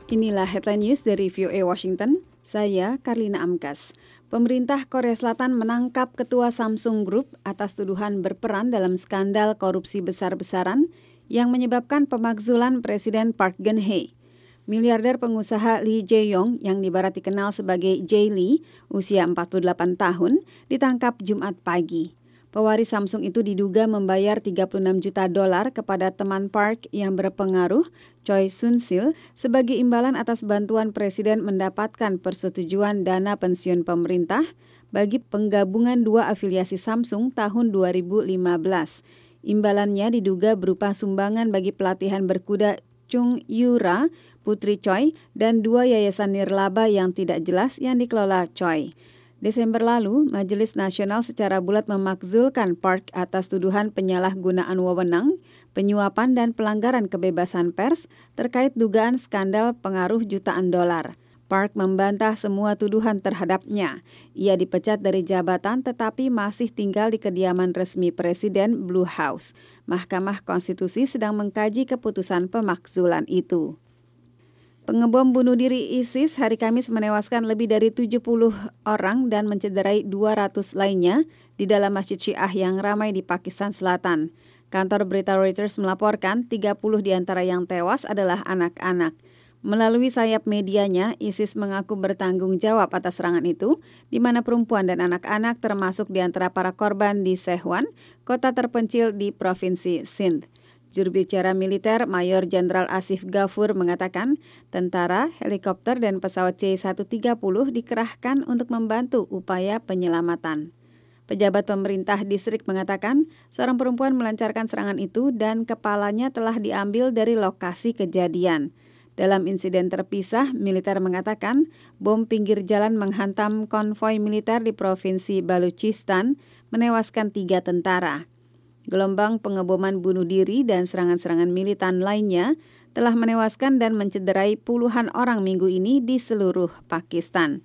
Inilah headline news dari VOA Washington. Saya Karlina Amkas. Pemerintah Korea Selatan menangkap ketua Samsung Group atas tuduhan berperan dalam skandal korupsi besar-besaran yang menyebabkan pemakzulan Presiden Park Geun-hye. Miliarder pengusaha Lee Jae-yong yang dibarat dikenal sebagai Jae Lee, usia 48 tahun, ditangkap Jumat pagi. Pewaris Samsung itu diduga membayar $36 juta kepada teman Park yang berpengaruh, Choi Soon-sil, sebagai imbalan atas bantuan Presiden mendapatkan persetujuan dana pensiun pemerintah bagi penggabungan dua afiliasi Samsung tahun 2015. Imbalannya diduga berupa sumbangan bagi pelatihan berkuda Chung Yoo-ra, putri Choi, dan dua yayasan nirlaba yang tidak jelas yang dikelola Choi. Desember lalu, Majelis Nasional secara bulat memakzulkan Park atas tuduhan penyalahgunaan wewenang, penyuapan dan pelanggaran kebebasan pers terkait dugaan skandal pengaruh jutaan dolar. Park membantah semua tuduhan terhadapnya. Ia dipecat dari jabatan tetapi masih tinggal di kediaman resmi Presiden Blue House. Mahkamah Konstitusi sedang mengkaji keputusan pemakzulan itu. Pengebom bunuh diri ISIS hari Kamis menewaskan lebih dari 70 orang dan mencederai 200 lainnya di dalam masjid Syiah yang ramai di Pakistan Selatan. Kantor berita Reuters melaporkan 30 di antara yang tewas adalah anak-anak. Melalui sayap medianya, ISIS mengaku bertanggung jawab atas serangan itu, di mana perempuan dan anak-anak termasuk di antara para korban di Sehwan, kota terpencil di Provinsi Sindh. Juru bicara militer Mayor Jenderal Asif Ghafur mengatakan tentara, helikopter, dan pesawat C-130 dikerahkan untuk membantu upaya penyelamatan. Pejabat pemerintah distrik mengatakan seorang perempuan melancarkan serangan itu dan kepalanya telah diambil dari lokasi kejadian. Dalam insiden terpisah, militer mengatakan bom pinggir jalan menghantam konvoi militer di Provinsi Baluchistan, menewaskan 3 tentara. Gelombang pengeboman bunuh diri dan serangan-serangan militan lainnya telah menewaskan dan mencederai puluhan orang minggu ini di seluruh Pakistan.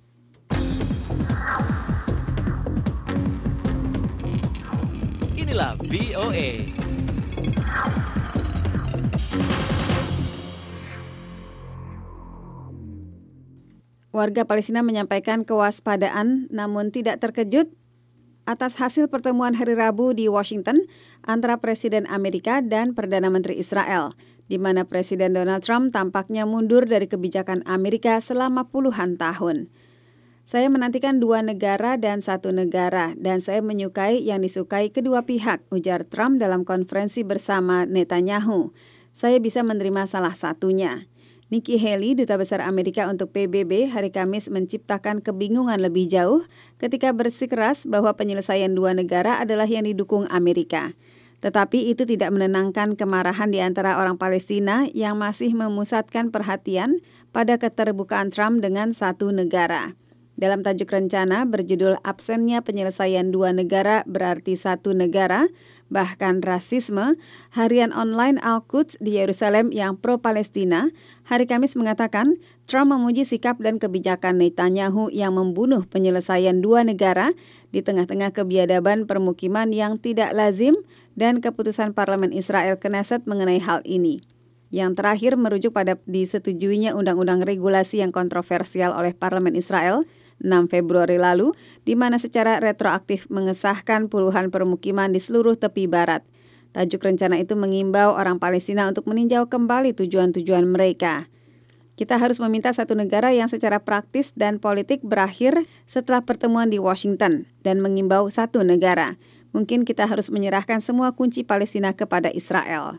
Inilah VOA. Warga Palestina menyampaikan kewaspadaan namun tidak terkejut atas hasil pertemuan hari Rabu di Washington antara Presiden Amerika dan Perdana Menteri Israel, di mana Presiden Donald Trump tampaknya mundur dari kebijakan Amerika selama puluhan tahun. Saya menantikan 2 negara dan 1 negara, dan saya menyukai yang disukai kedua pihak, ujar Trump dalam konferensi bersama Netanyahu. Saya bisa menerima salah satunya. Nikki Haley, Duta Besar Amerika untuk PBB, hari Kamis menciptakan kebingungan lebih jauh ketika bersikeras bahwa penyelesaian 2 negara adalah yang didukung Amerika. Tetapi itu tidak menenangkan kemarahan di antara orang Palestina yang masih memusatkan perhatian pada keterbukaan Trump dengan 1 negara. Dalam tajuk rencana berjudul Absennya Penyelesaian 2 Negara Berarti 1 Negara, bahkan rasisme, harian online Al-Quds di Yerusalem yang pro-Palestina, hari Kamis mengatakan Trump memuji sikap dan kebijakan Netanyahu yang membunuh penyelesaian 2 negara di tengah-tengah kebiadaban permukiman yang tidak lazim dan keputusan Parlemen Israel Knesset mengenai hal ini. Yang terakhir merujuk pada disetujuinya undang-undang regulasi yang kontroversial oleh Parlemen Israel 6 Februari lalu, di mana secara retroaktif mengesahkan puluhan permukiman di seluruh tepi barat. Tajuk rencana itu mengimbau orang Palestina untuk meninjau kembali tujuan-tujuan mereka. Kita harus meminta 1 negara yang secara praktis dan politik berakhir setelah pertemuan di Washington dan mengimbau 1 negara. Mungkin kita harus menyerahkan semua kunci Palestina kepada Israel.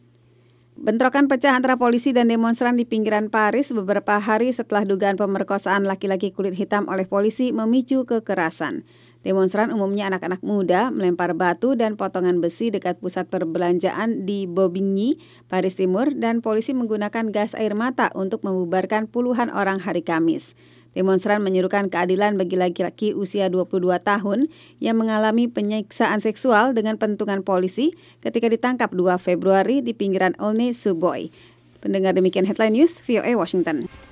Bentrokan pecah antara polisi dan demonstran di pinggiran Paris beberapa hari setelah dugaan pemerkosaan laki-laki kulit hitam oleh polisi memicu kekerasan. Demonstran, umumnya anak-anak muda, melempar batu dan potongan besi dekat pusat perbelanjaan di Bobigny, Paris Timur, dan polisi menggunakan gas air mata untuk membubarkan puluhan orang hari Kamis. Demonstran menyerukan keadilan bagi laki-laki usia 22 tahun yang mengalami penyiksaan seksual dengan pentungan polisi ketika ditangkap 2 Februari di pinggiran Aulnay-sous-Bois. Pendengar, demikian headline news VOA Washington.